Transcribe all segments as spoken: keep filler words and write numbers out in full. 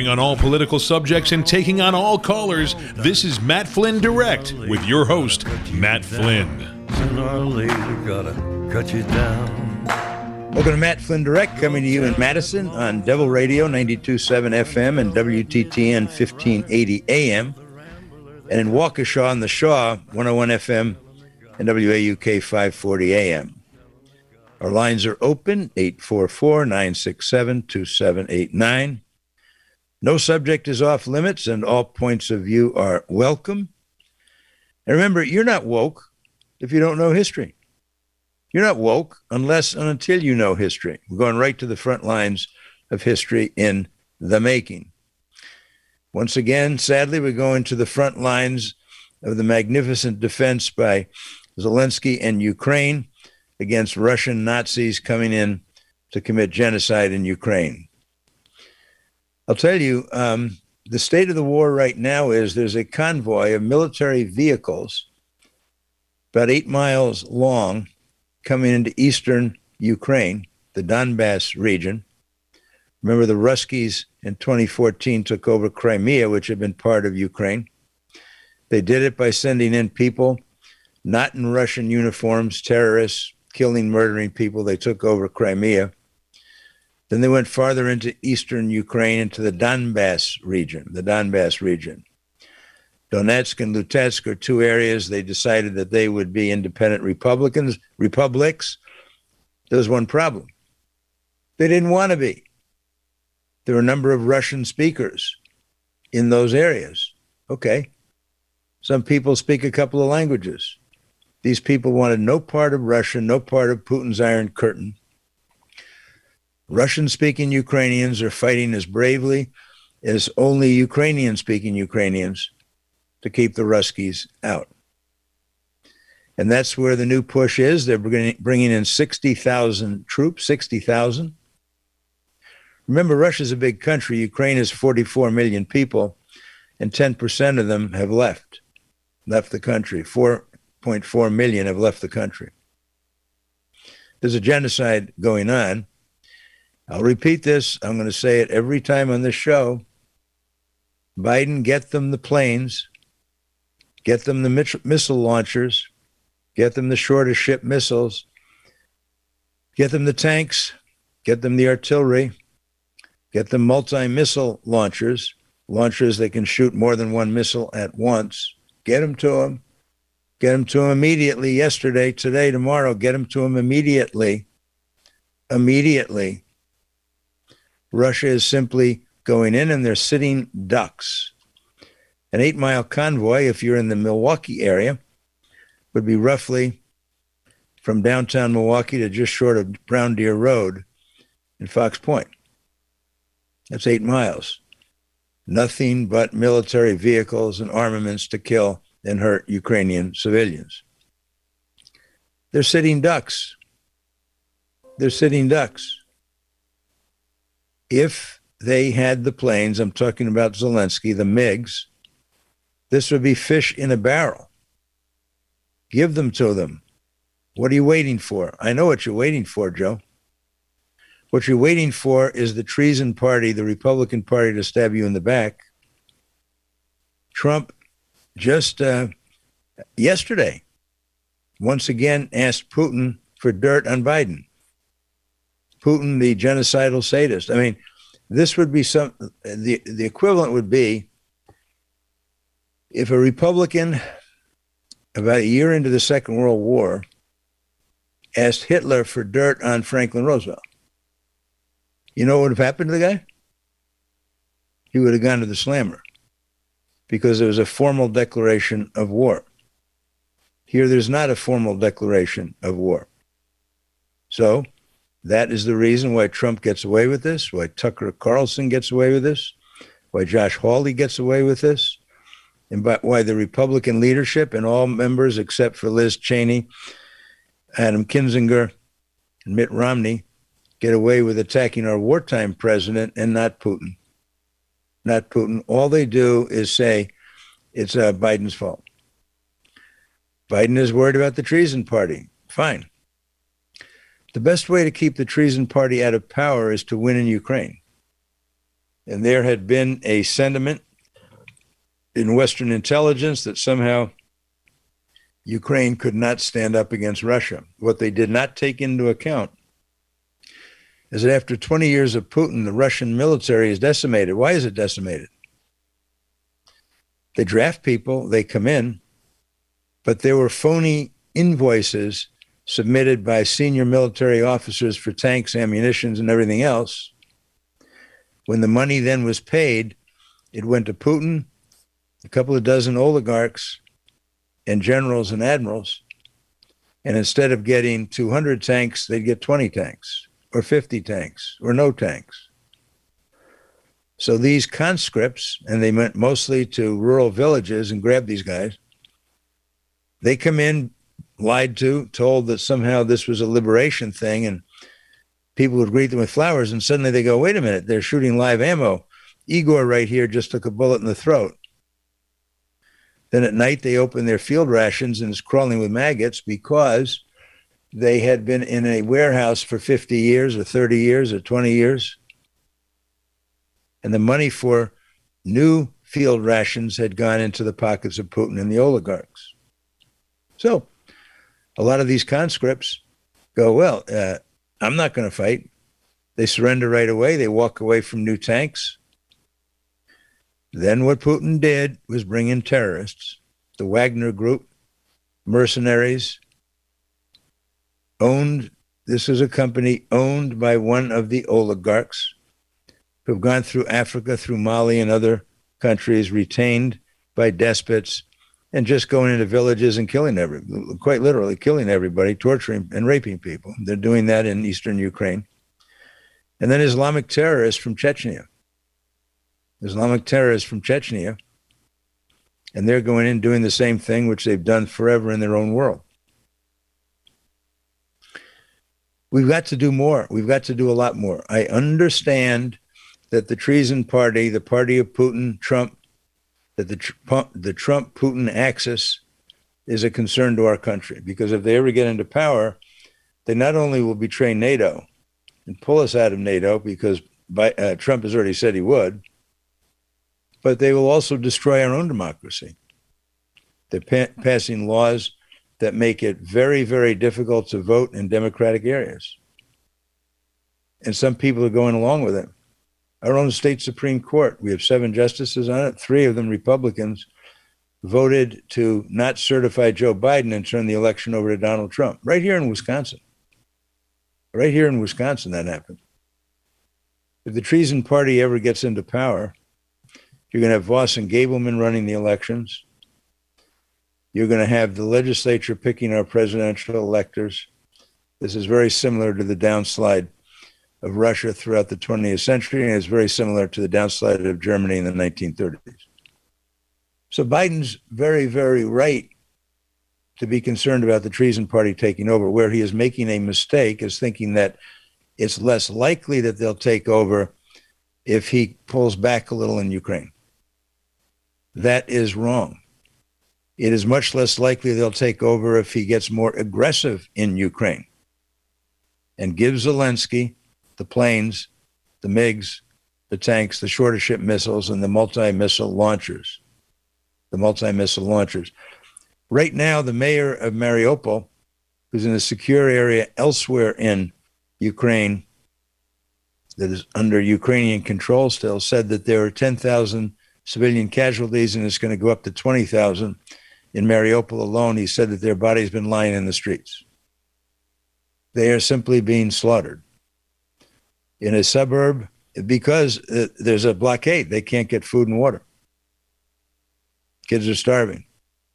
Covering on all political subjects and taking on all callers, this is Matt Flynn Direct with your host, Matt Flynn. Sooner or later, gotta cut you down. Welcome to Matt Flynn Direct, coming to you in Madison on Devil Radio ninety-two point seven F M and W T T N fifteen eighty A M, and in Waukesha on the Shaw one oh one F M and W A U K five forty A M. Our lines are open, eight four four, nine six seven, two seven eight nine. No subject is off limits, and all points of view are welcome. And remember, you're not woke if you don't know history. You're not woke unless and until you know history. We're going right to the front lines of history in the making. Once again, sadly, we're going to the front lines of the magnificent defense by Zelensky and Ukraine against Russian Nazis coming in to commit genocide in Ukraine. I'll tell you, um, the state of the war right now is there's a convoy of military vehicles about eight miles long coming into eastern Ukraine, the Donbass region. Remember, the Ruskies in twenty fourteen took over Crimea, which had been part of Ukraine. They did it by sending in people not in Russian uniforms, terrorists, killing, murdering people. They took over Crimea. Then they went farther into eastern Ukraine, into the Donbass region, the Donbass region. Donetsk and Luhansk are two areas they decided that they would be independent Republicans, republics. There was one problem. They didn't want to be. There were a number of Russian speakers in those areas. Okay. Some people speak a couple of languages. These people wanted no part of Russia, no part of Putin's Iron Curtain. Russian-speaking Ukrainians are fighting as bravely as only Ukrainian-speaking Ukrainians to keep the Ruskies out. And that's where the new push is. They're bringing in sixty thousand troops, sixty thousand. Remember, Russia's a big country. Ukraine is forty-four million people, and ten percent of them have left, left the country. four point four million have left the country. There's a genocide going on. I'll repeat this. I'm going to say it every time on this show. Biden, get them the planes, get them the missile launchers, get them the shore-to-ship missiles, get them the tanks, get them the artillery, get them multi-missile launchers, launchers that can shoot more than one missile at once. Get them to them. Get them to them immediately. Yesterday, today, tomorrow. Get them to them immediately. Immediately. Russia is simply going in and they're sitting ducks. An eight-mile convoy, if you're in the Milwaukee area, would be roughly from downtown Milwaukee to just short of Brown Deer Road in Fox Point. That's eight miles. Nothing but military vehicles and armaments to kill and hurt Ukrainian civilians. They're sitting ducks. They're sitting ducks. If they had the planes, I'm talking about Zelensky, the MiGs, this would be fish in a barrel. Give them to them. What are you waiting for? I know what you're waiting for, Joe. What you're waiting for is the treason party, the Republican Party, to stab you in the back. Trump just uh, yesterday, once again, asked Putin for dirt on Biden. Putin, the genocidal sadist. I mean, this would be some, the, the equivalent would be if a Republican, about a year into the Second World War, asked Hitler for dirt on Franklin Roosevelt. You know what would have happened to the guy? He would have gone to the slammer because there was a formal declaration of war. Here, there's not a formal declaration of war. So that is the reason why Trump gets away with this, why Tucker Carlson gets away with this, why Josh Hawley gets away with this, and by, why the Republican leadership and all members except for Liz Cheney, Adam Kinzinger, and Mitt Romney get away with attacking our wartime president and not Putin. Not Putin. All they do is say it's uh, Biden's fault. Biden is worried about the treason party. Fine. The best way to keep the treason party out of power is to win in Ukraine. And there had been a sentiment in Western intelligence that somehow Ukraine could not stand up against Russia. What they did not take into account is that after twenty years of Putin, the Russian military is decimated. Why is it decimated? They draft people, they come in, but there were phony invoices submitted by senior military officers for tanks, ammunition, and everything else. When the money then was paid, it went to Putin, a couple of dozen oligarchs, and generals and admirals. And instead of getting two hundred tanks, they'd get twenty tanks or fifty tanks or no tanks. So these conscripts, and they went mostly to rural villages and grabbed these guys, they come in, lied to, told that somehow this was a liberation thing, and people would greet them with flowers, and suddenly they go, wait a minute, they're shooting live ammo. Igor right here just took a bullet in the throat. Then at night they open their field rations and it's crawling with maggots because they had been in a warehouse for fifty years or thirty years or twenty years. And the money for new field rations had gone into the pockets of Putin and the oligarchs. So a lot of these conscripts go, well, uh, I'm not going to fight. They surrender right away. They walk away from new tanks. Then what Putin did was bring in terrorists, the Wagner Group, mercenaries, owned, this is a company owned by one of the oligarchs who have gone through Africa, through Mali and other countries, retained by despots, and just going into villages and killing every, quite literally killing everybody, torturing and raping people. They're doing that in eastern Ukraine. And then Islamic terrorists from Chechnya. Islamic terrorists from Chechnya, and they're going in doing the same thing, which they've done forever in their own world. We've got to do more. We've got to do a lot more. I understand that the treason party, the party of Putin, Trump, that the, the Trump-Putin axis is a concern to our country, because if they ever get into power, they not only will betray NATO and pull us out of NATO, because by, uh, Trump has already said he would, but they will also destroy our own democracy. They're pa- passing laws that make it very, very difficult to vote in democratic areas. And some people are going along with it. Our own state Supreme Court, we have seven justices on it, three of them Republicans, voted to not certify Joe Biden and turn the election over to Donald Trump, right here in Wisconsin. Right here in Wisconsin, that happened. If the treason party ever gets into power, you're going to have Voss and Gableman running the elections. You're going to have the legislature picking our presidential electors. This is very similar to the downslide of Russia throughout the twentieth century, and it's very similar to the downslide of Germany in the nineteen thirties. So Biden's very, very right to be concerned about the treason party taking over. Where he is making a mistake is thinking that it's less likely that they'll take over if he pulls back a little in Ukraine. That is wrong. It is much less likely they'll take over if he gets more aggressive in Ukraine and gives Zelensky the planes, the MiGs, the tanks, the shorter ship missiles, and the multi-missile launchers. The multi-missile launchers. Right now, the mayor of Mariupol, who's in a secure area elsewhere in Ukraine that is under Ukrainian control still, said that there are ten thousand civilian casualties and it's going to go up to twenty thousand. In Mariupol alone, he said that their bodies have been lying in the streets. They are simply being slaughtered. In a suburb, because uh, there's a blockade, they can't get food and water. Kids are starving.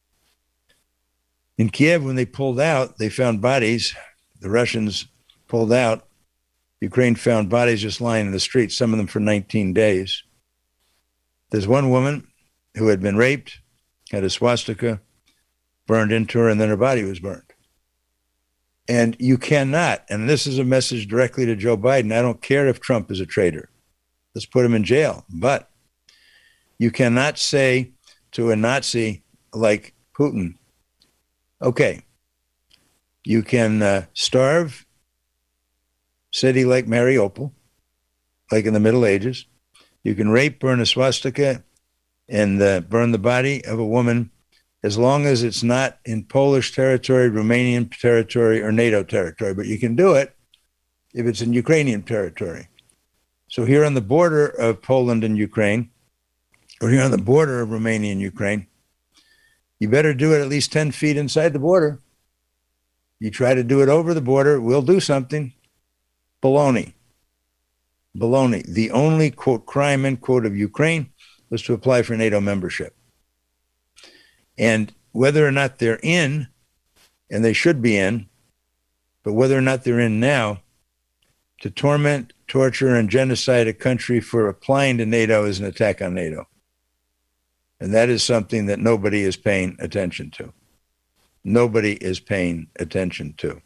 In Kiev, when they pulled out, they found bodies. The Russians pulled out. Ukraine found bodies just lying in the streets, some of them for nineteen days. There's one woman who had been raped, had a swastika burned into her, and then her body was burned. And you cannot, and this is a message directly to Joe Biden, I don't care if Trump is a traitor. Let's put him in jail. But you cannot say to a Nazi like Putin, okay, you can uh, starve a city like Mariupol, like in the Middle Ages. You can rape, burn a swastika, and uh, burn the body of a woman as long as it's not in Polish territory, Romanian territory, or NATO territory. But you can do it if it's in Ukrainian territory. So here on the border of Poland and Ukraine, or here on the border of Romania and Ukraine, you better do it at least ten feet inside the border. You try to do it over the border, we'll do something. Baloney. Baloney. The only, quote, crime, end quote, of Ukraine was to apply for NATO membership. And whether or not they're in, and they should be in, but whether or not they're in now, to torment, torture, and genocide a country for applying to NATO is an attack on NATO. And that is something that nobody is paying attention to. Nobody is paying attention to.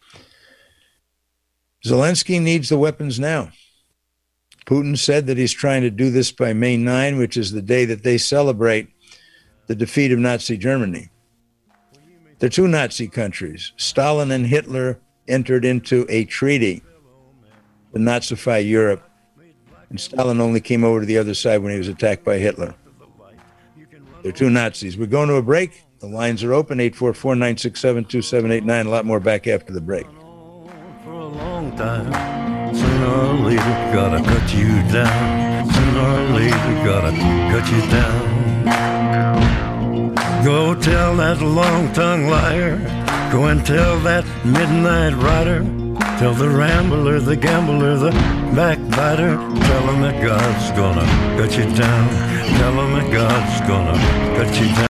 Zelensky needs the weapons now. Putin said that he's trying to do this by May ninth, which is the day that they celebrate the defeat of Nazi Germany. They're two Nazi countries. Stalin and Hitler entered into a treaty to Nazify Europe, and Stalin only came over to the other side when he was attacked by Hitler. They're two Nazis. We're going to a break. The lines are open, eight four four, nine six seven, two seven eight nine. A lot more back after the break. For a long time, sooner or later, gotta cut you down. Sooner or later, gotta cut you down. Go tell that long-tongued liar. Go and tell that midnight rider. Tell the rambler, the gambler, the backbiter. Tell him that God's gonna cut you down. Tell him that God's gonna cut you down.